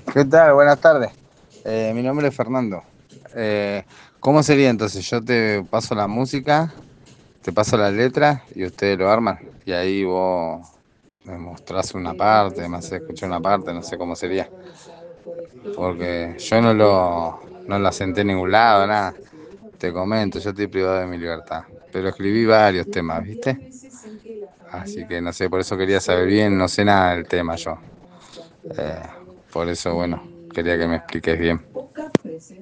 ¿Qué tal? Buenas tardes. Mi nombre es Fernando. Eh, ¿Cómo sería entonces? Yo te paso la música, te paso la letra y ustedes lo arman. Y ahí vos me mostrás una parte, me haces escuchar una parte, no sé cómo sería. Porque yo no la senté en ningún lado, nada. Te comento, yo estoy privado de mi libertad. Pero escribí varios temas, ¿viste? Así que no sé, por eso quería saber bien, no sé nada del tema yo. Eh, por eso, bueno, quería que me expliques bien.